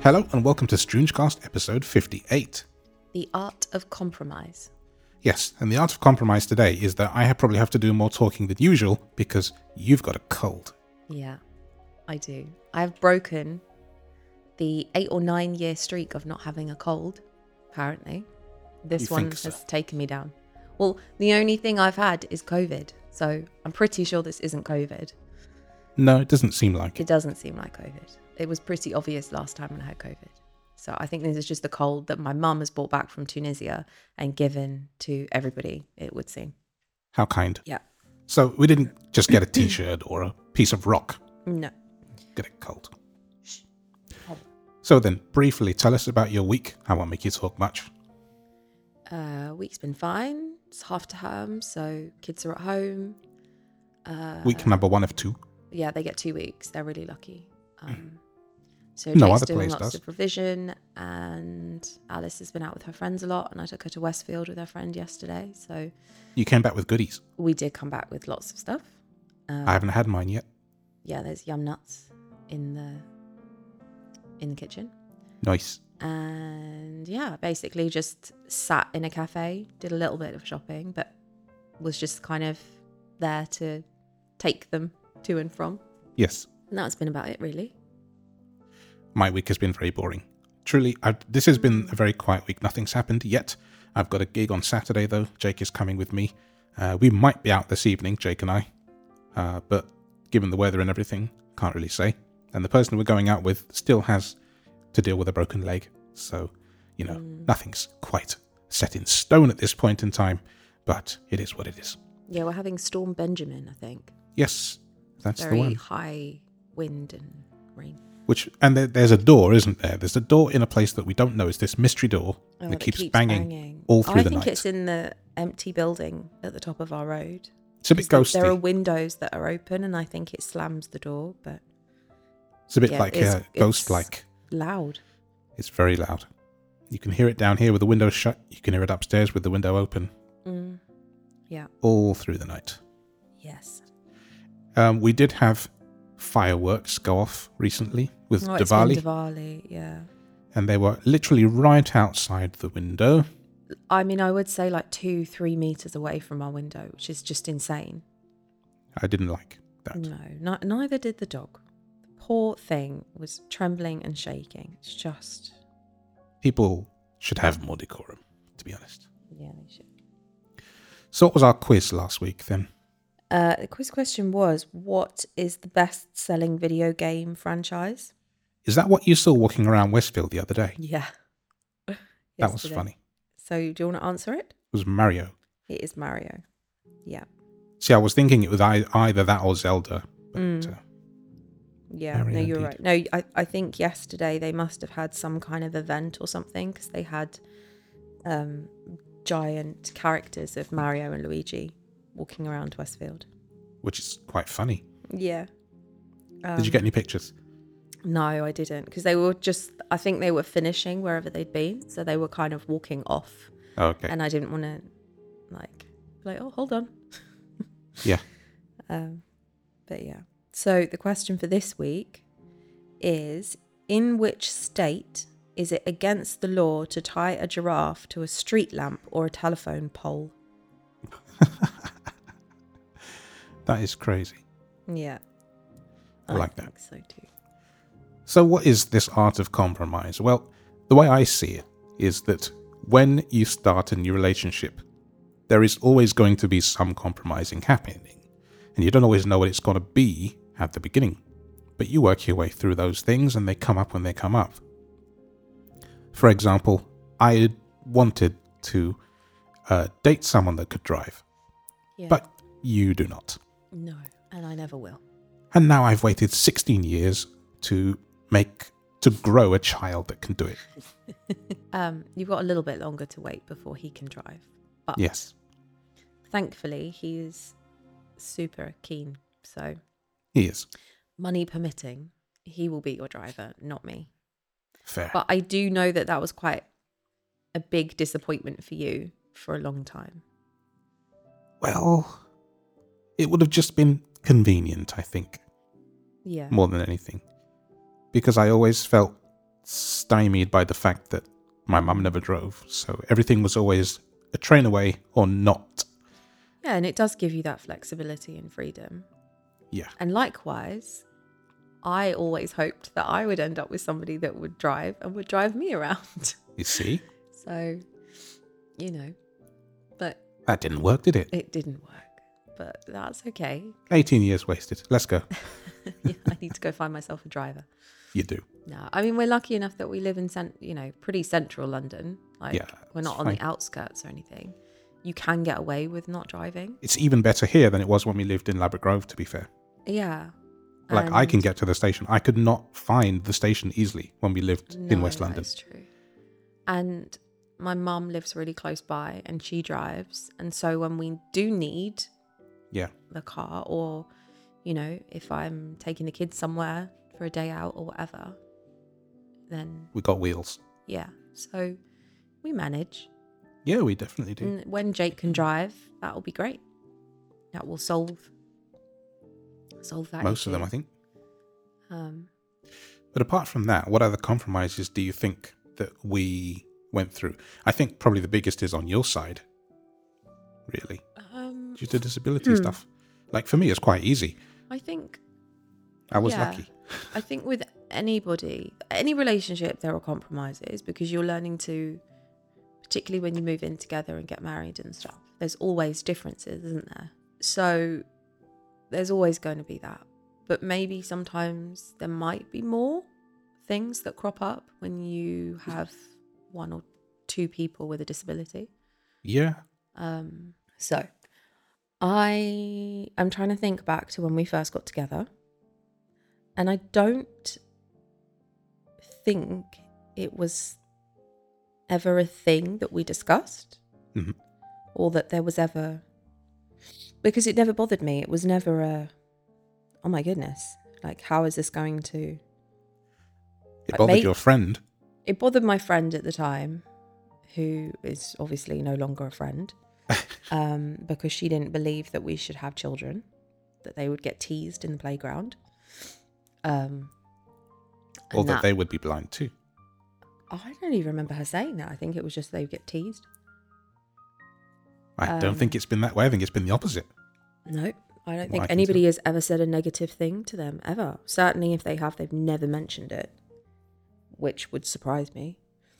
Hello and welcome to Stringecast episode 58. The Art of Compromise. Yes, and the art of compromise today is that I probably have to do more talking than usual because you've got a cold. Yeah, I do. I've broken the 8 or 9 year streak of not having a cold, apparently. This one has taken me down. Well, the only thing I've had is COVID, so I'm pretty sure this isn't COVID. No, it doesn't seem like it. It doesn't seem like COVID. It was pretty obvious last time when I had COVID. So I think this is just a cold that my mum has brought back from Tunisia and given to everybody, it would seem. How kind. Yeah. So we didn't just get a t-shirt or a piece of rock. No. Get it cold. So then, briefly, tell us about your week. I won't make you talk much. Week's been fine. It's half term, so kids are at home. Week number 1 of 2. Yeah, they get 2 weeks. They're really lucky. So No Jake's other doing place lots does. of revision, and Alice has been out with her friends a lot, and I took her to Westfield with her friend yesterday. So You came back with goodies. we did come back with lots of stuff. I haven't had mine yet. Yeah, there's yum nuts in the kitchen. Nice. And yeah, basically just sat in a cafe, did a little bit of shopping, but was just kind of there to take them to and from. Yes. And that's been about it, really. My week has been very boring. Truly, this has been a very quiet week. Nothing's happened yet. I've got a gig on Saturday, though. Jake is coming with me. We might be out this evening, Jake and I. But given the weather and everything, can't really say. And the person we're going out with still has to deal with a broken leg. So, nothing's quite set in stone at this point in time. But it is what it is. Yeah, we're having Storm Benjamin, I think. Yes, that's Very the one. high wind and rain. And there's a door, isn't there? There's a door in a place that we don't know. It's this mystery door that keeps banging all through the night. I think it's in the empty building at the top of our road. It's a bit ghosty. There are windows that are open, and I think it slams the door. But it's a bit like ghost-like. Loud. It's very loud. You can hear it down here with the window shut. You can hear it upstairs with the window open. Yeah. All through the night. Yes. We did have fireworks go off recently with Diwali. It's been Diwali, yeah. And they were literally right outside the window. I mean, I would say like 2-3 meters away from our window, which is just insane. I didn't like that. No, neither did the dog. The poor thing was trembling and shaking. It's just... People should have more decorum, to be honest. Yeah, they should. So what was our quiz last week then? The quiz question was, what is the best-selling video game franchise? Is that what you saw walking around Westfield the other day? Yeah. That was funny. So do you want to answer it? It was Mario. It is Mario. Yeah. See, I was thinking it was either that or Zelda. But, yeah, Mario no, you're indeed. right. No, I think yesterday they must have had some kind of event or something, because they had giant characters of Mario and Luigi walking around Westfield. Which is quite funny. Yeah. Did you get any pictures? No, I didn't, because they were I think they were finishing wherever they'd been, so they were kind of walking off. Oh, okay. And I didn't want to, oh, hold on. Yeah. But yeah. So the question for this week is, in which state is it against the law to tie a giraffe to a street lamp or a telephone pole? That is crazy. Yeah. I like that. think so too. So what is this art of compromise? Well, the way I see it is that when you start a new relationship, there is always going to be some compromising happening. And you don't always know what it's going to be at the beginning. But you work your way through those things and they come up when they come up. For example, I wanted to date someone that could drive. Yeah. But you do not. No, and I never will. And now I've waited 16 years to grow a child that can do it. You've got a little bit longer to wait before he can drive. But Yes, thankfully, he's super keen. So he is. money permitting, he will be your driver, not me. Fair. But I do know that was quite a big disappointment for you for a long time. Well, it would have just been convenient, I think, Yeah. more than anything. Because I always felt stymied by the fact that my mum never drove. So everything was always a train away or not. Yeah, and it does give you that flexibility and freedom. Yeah. And likewise, I always hoped that I would end up with somebody that would drive and would drive me around. You see? So, but... That didn't work, did it? It didn't work, but that's okay. 18 years wasted. Let's go. Yeah, I need to go find myself a driver. You do. No, I mean, we're lucky enough that we live in, pretty central London. Like, Yeah, we're not on the outskirts or anything. You can get away with not driving. It's even better here than it was when we lived in Ladbroke Grove, to be fair. Yeah. Like, I can get to the station. I could not find the station easily when we lived in West London. That's true. And my mum lives really close by and she drives. And so when we do need the car, or, if I'm taking the kids somewhere for a day out or whatever, then... We got wheels. Yeah. So we manage. Yeah, we definitely do. And when Jake can drive, that'll be great. That will solve that Most issue. of them, I think. But apart from that, what other compromises do you think that we went through? I think probably the biggest is on your side, really, due to disability stuff. Like, for me, it's quite easy. I think... I was lucky. I think with anybody, any relationship, there are compromises because you're learning to... Particularly when you move in together and get married and stuff, there's always differences, isn't there? So there's always going to be that. But maybe sometimes there might be more things that crop up when you have one or two people with a disability. Yeah. So I'm trying to think back to when we first got together. And I don't think it was ever a thing that we discussed, or that there was ever, because it never bothered me. It was never a, oh my goodness, like, how is this going to... It bothered your friend. It bothered my friend at the time, who is obviously no longer a friend, because she didn't believe that we should have children, that they would get teased in the playground. Or that they would be blind too. I don't even remember her saying that. I think it was just they would get teased. I don't think it's been that way. I think it's been the opposite. No, I don't think anybody has ever said a negative thing to them, ever. Certainly if they have, they've never mentioned it, which would surprise me.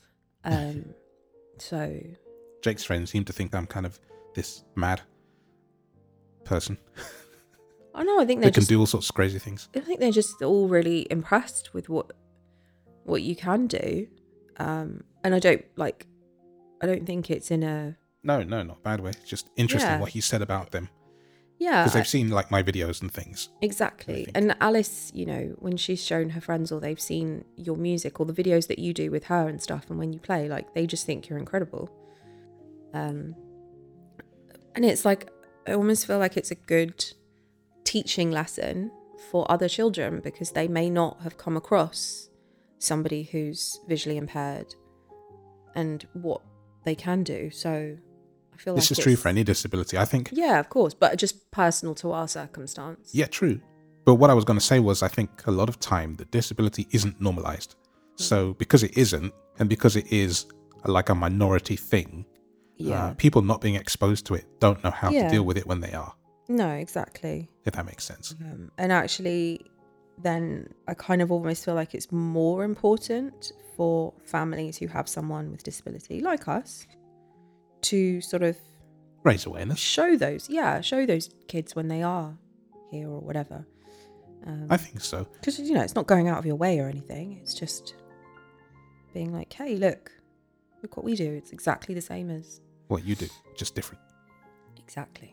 So... Jake's friends seem to think I'm kind of this mad person. Oh no, I think they can do all sorts of crazy things. I think they're just all really impressed with what you can do. And I don't think it's in a... No, not a bad way. It's just interesting what he said about them. Yeah. Because they've seen like my videos and things. Exactly. And Alice, when she's shown her friends or they've seen your music or the videos that you do with her and stuff, and when you play, like, they just think you're incredible. And it's like, I almost feel like it's a good teaching lesson for other children because they may not have come across somebody who's visually impaired and what they can do. So I feel this is true for any disability, I think. Yeah, of course, but just personal to our circumstance. Yeah, true. But what I was going to say was, I think a lot of time the disability isn't normalized. So because it isn't, and because it is like a minority thing, people not being exposed to it don't know how to deal with it when they are. No, exactly. If that makes sense. And actually, then I kind of almost feel like it's more important for families who have someone with disability, like us, to sort of raise awareness. Show those kids when they are here or whatever. I think so. Because, it's not going out of your way or anything. It's just being like, hey, look what we do. It's exactly the same as what you do, just different. Exactly.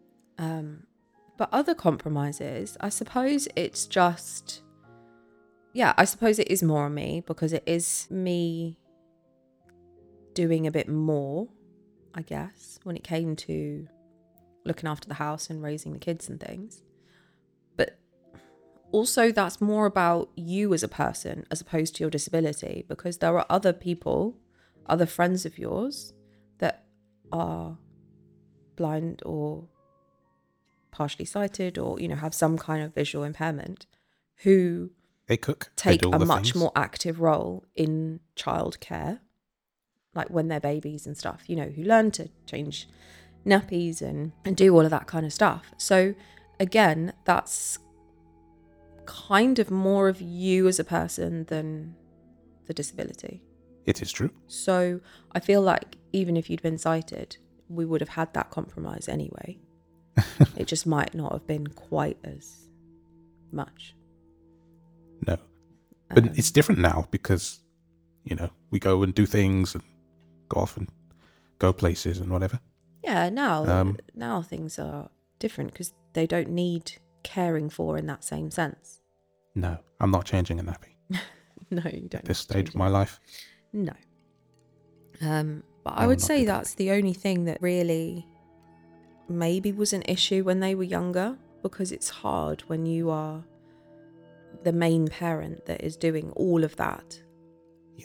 But other compromises, I suppose it's just, I suppose it is more on me because it is me doing a bit more, I guess, when it came to looking after the house and raising the kids and things. But also that's more about you as a person as opposed to your disability, because there are other people, other friends of yours that are blind or partially sighted or, have some kind of visual impairment who... They cook. take they do a all much things. more active role in childcare, like when they're babies and stuff, you know, who learn to change nappies and do all of that kind of stuff. So again, that's kind of more of you as a person than the disability. It is true. So I feel like even if you'd been sighted, we would have had that compromise anyway. It just might not have been quite as much. No. But it's different now because, you know, we go and do things and go off and go places and whatever. Yeah, now things are different because they don't need caring for in that same sense. No, I'm not changing a nappy. No, you don't. At this stage of my life. No. But I would say that's the only thing that really maybe was an issue when they were younger, because it's hard when you are the main parent that is doing all of that. Yeah.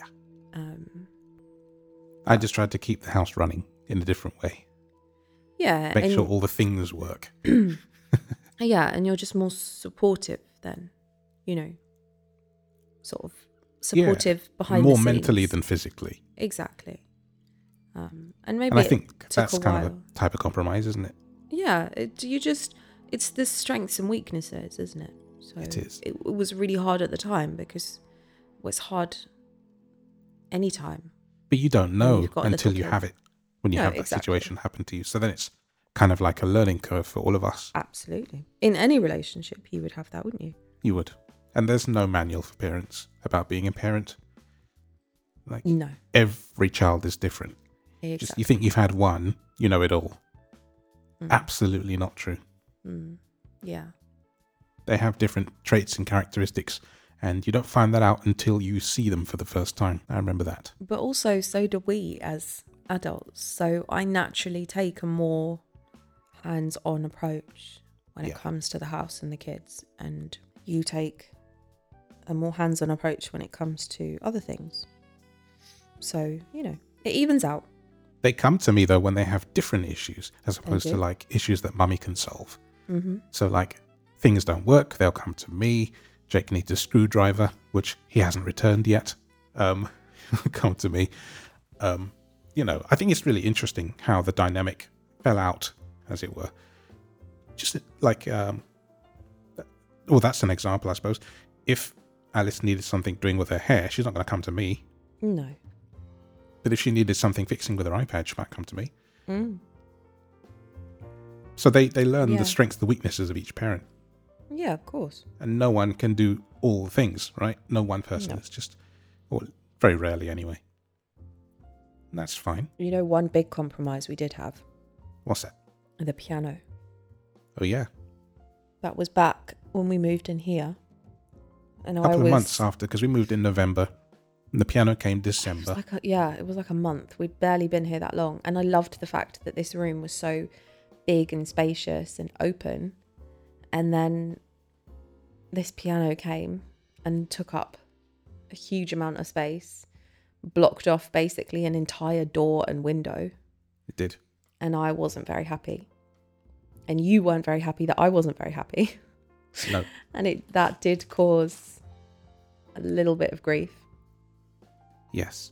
I just tried to keep the house running in a different way. Yeah. Make sure all the things work. Yeah, and you're just more supportive then, you know, sort of supportive behind the scenes. More mentally than physically. Exactly. And maybe I think that's kind while. of a type of compromise, isn't it? Yeah, it's the strengths and weaknesses, isn't it? So it is. It was really hard at the time because it was hard anytime. But you don't know until you have it, when you have that situation happen to you. So then it's kind of like a learning curve for all of us. Absolutely. In any relationship, you would have that, wouldn't you? You would. And there's no manual for parents about being a parent. Like, no. Every child is different. Exactly. Just, you think you've had one, you know it all. Absolutely not true. Yeah. They have different traits and characteristics, and you don't find that out until you see them for the first time. I remember that. But also, so do we as adults. So I naturally take a more hands-on approach when it comes to the house and the kids, and you take a more hands-on approach when it comes to other things. So, you know, it evens out. They come to me, though, when they have different issues, as opposed to, like, issues that mummy can solve. Mm-hmm. So, like, things don't work, they'll come to me. Jake needs a screwdriver, which he hasn't returned yet. Come to me. You know, I think it's really interesting how the dynamic fell out, as it were. Just like, well, that's an example, I suppose. If Alice needed something doing with her hair, she's not going to come to me. No. But if she needed something fixing with her iPad, she might come to me. So they learn the strengths, the weaknesses of each parent. Yeah, of course. And no one can do all the things, right? No one person. No. It's just, or very rarely anyway. And that's fine. You know, one big compromise we did have. What's that? The piano. Oh, yeah. That was back when we moved in here. And a couple of months after, because we moved in November. And the piano came December. It was like a month. We'd barely been here that long. And I loved the fact that this room was so big and spacious and open. And then this piano came and took up a huge amount of space, blocked off basically an entire door and window. It did. And I wasn't very happy. And you weren't very happy that I wasn't very happy. No. And that did cause a little bit of grief. Yes.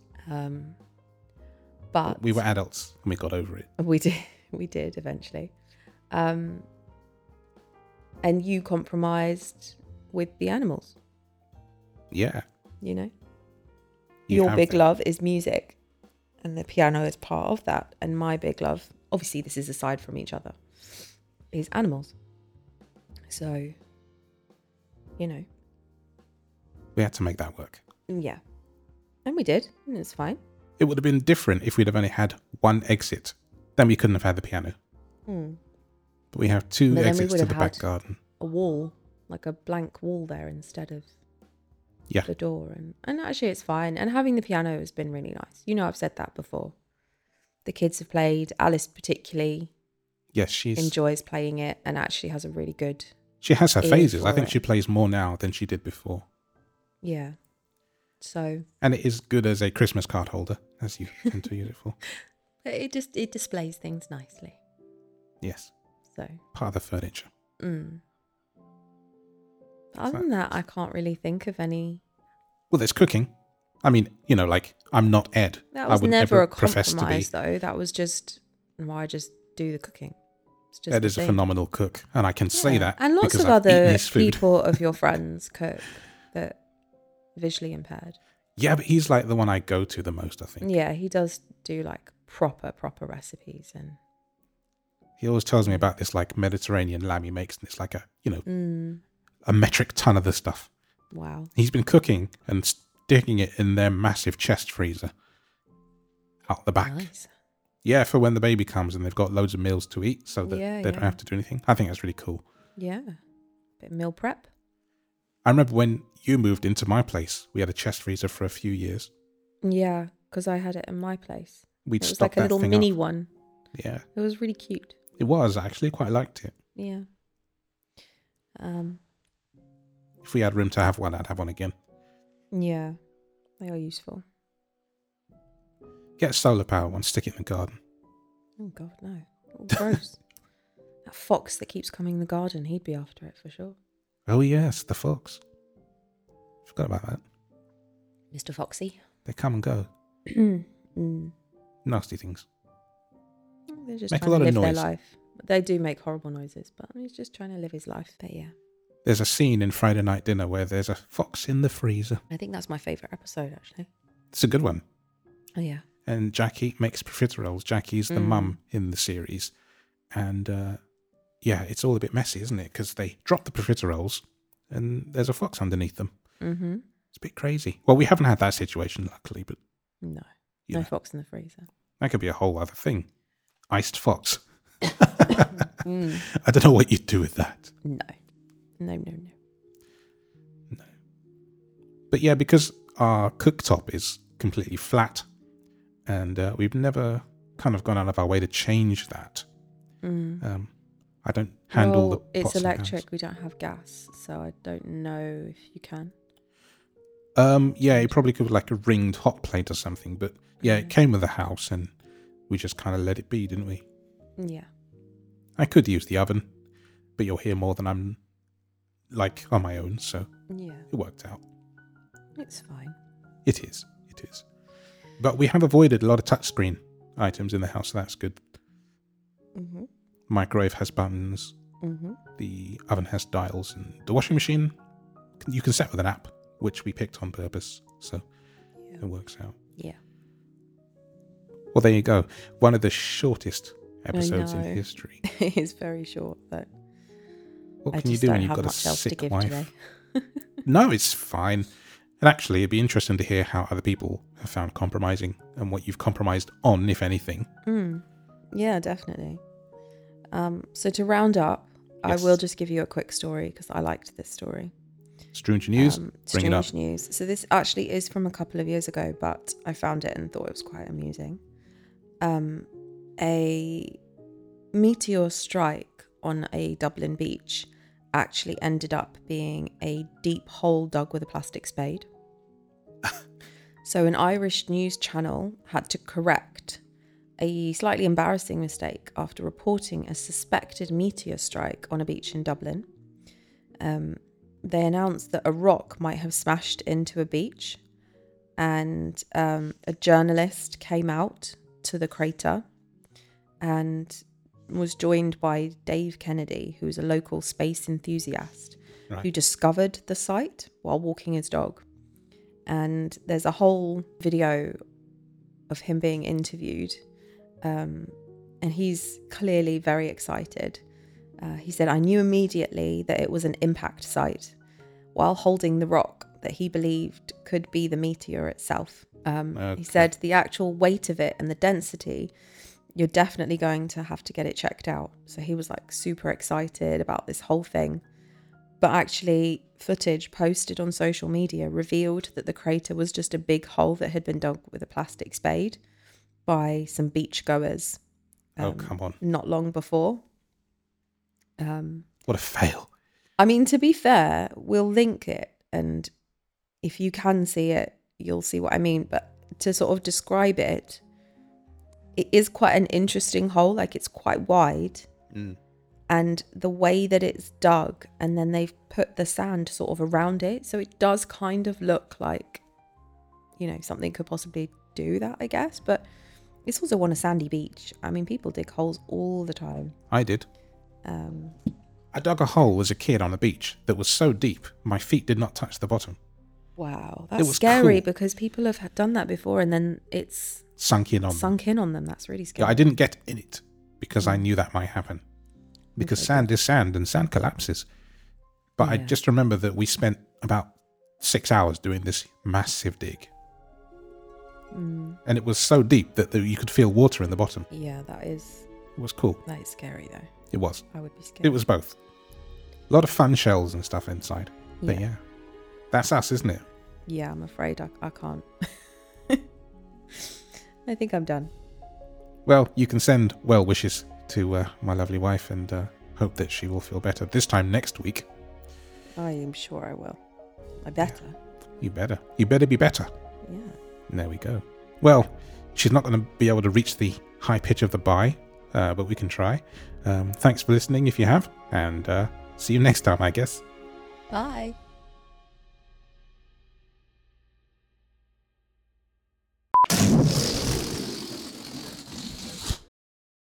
But we were adults and we got over it. We did eventually. And you compromised with the animals. Yeah. You know? Your big love is music. And the piano is part of that. And my big love, obviously this is aside from each other, is animals. So, you know. We had to make that work. Yeah. And we did. And it's fine. It would have been different if we'd have only had one exit. Then we couldn't have had the piano. But we have two exits to the back garden. A wall, like a blank wall there instead of the door. And actually it's fine. And having the piano has been really nice. You know, I've said that before. The kids have played. Alice particularly enjoys playing it and actually has a really good... She has her phases. I think she plays more now than she did before. Yeah. So... And it is good as a Christmas card holder, as you tend to use it for. It displays things nicely. Yes. So... Part of the furniture. But Other than that, I can't really think of any. Well, there's cooking. I mean, like, I'm not Ed. That was never a compromise, though. That was just, I just do the cooking. It's just Ed is a phenomenal cook, and I can say that. And lots of other people of your friends cook that visually impaired. Yeah, but he's like the one I go to the most, I think. Yeah, he does do like proper recipes, and he always tells me about this like Mediterranean lamb he makes, and it's like a metric ton of the stuff. Wow. He's been cooking and sticking it in their massive chest freezer out the back. Nice. Yeah, for when the baby comes and they've got loads of meals to eat, so that they don't have to do anything. I think that's really cool. Yeah, bit of meal prep. I remember when you moved into my place, we had a chest freezer for a few years. Yeah, because I had it in my place. It was like a little mini one. Yeah. It was really cute. It was, actually. Quite liked it. Yeah. If we had room to have one, I'd have one again. Yeah, they are useful. Get a solar power one, stick it in the garden. Oh, God, no. Oh, gross. That fox that keeps coming in the garden, he'd be after it for sure. Oh, yes, the fox. Forgot about that. Mr. Foxy. They come and go. Nasty things. They're just trying to live their life. They do make horrible noises, but he's just trying to live his life. But yeah. There's a scene in Friday Night Dinner where there's a fox in the freezer. I think that's my favourite episode, actually. It's a good one. Oh, yeah. And Jackie makes profiteroles. Jackie's the mum in the series. And it's all a bit messy, isn't it? Because they drop the profiteroles and there's a fox underneath them. Mm-hmm. It's a bit crazy. Well, we haven't had that situation, luckily, but... No fox in the freezer. That could be a whole other thing. Iced fox. I don't know what you'd do with that. No. But yeah, because our cooktop is completely flat, and we've never kind of gone out of our way to change that. I don't handle the pots it's electric. And pans. We don't have gas, so I don't know if you can. Yeah, you probably could like a ringed hot plate or something, but yeah, it came with the house, and we just kind of let it be, didn't we? Yeah. I could use the oven, but you'll hear more than I'm like on my own, so it worked out. It's fine. It is. But we have avoided a lot of touchscreen items in the house, so that's good. Mm-hmm. Microwave has buttons. Mm-hmm. The oven has dials, and the washing machine you can set with an app, which we picked on purpose, so it works out. Yeah. Well, there you go. One of the shortest episodes in history. It is very short, but what can you do when you've got a sick wife? No, it's fine. And actually, it'd be interesting to hear how other people have found compromising and what you've compromised on, if anything. Yeah, definitely. So to round up, yes. I will just give you a quick story because I liked this story. Strange news. Bring it up. Strange news. So this actually is from a couple of years ago, but I found it and thought it was quite amusing. A meteor strike on a Dublin beach actually ended up being a deep hole dug with a plastic spade. So an Irish news channel had to correct a slightly embarrassing mistake after reporting a suspected meteor strike on a beach in Dublin. They announced that a rock might have smashed into a beach, and a journalist came out to the crater and was joined by Dave Kennedy, who's a local space enthusiast, who discovered the site while walking his dog. And there's a whole video of him being interviewed, and he's clearly very excited. He said, "I knew immediately that it was an impact site while holding the rock that he believed could be the meteor itself." He said the actual weight of it and the density, you're definitely going to have to get it checked out. So he was like super excited about this whole thing. But actually, footage posted on social media revealed that the crater was just a big hole that had been dug with a plastic spade by some beachgoers. Come on. Not long before. What a fail. I mean, to be fair, we'll link it, and if you can see it, you'll see what I mean. But to sort of describe it, it is quite an interesting hole. Like, it's quite wide. And the way that it's dug, and then they've put the sand sort of around it, so it does kind of look like, something could possibly do that, I guess. But it's also on a sandy beach. I mean, people dig holes all the time. I did. I dug a hole as a kid on a beach that was so deep, my feet did not touch the bottom. Wow, that's scary cool. because people have done that before and then it's sunk in on them. That's really scary. Yeah, I didn't get in it because I knew that might happen. Because sand is sand and sand collapses. But I just remember that we spent about 6 hours doing this massive dig. And it was so deep that you could feel water in the bottom. Yeah, it was cool. That is scary though. It was. I would be scared. It was both. A lot of fun shells and stuff inside. Yeah. But yeah, that's us, isn't it? Yeah, I'm afraid I can't. I think I'm done. Well, you can send well wishes to my lovely wife and hope that she will feel better this time next week. I am sure I will. I better. Yeah. You better. You better be better. Yeah. There we go. Well, she's not going to be able to reach the high pitch of the bye, but we can try. Thanks for listening if you have, and see you next time, I guess. Bye.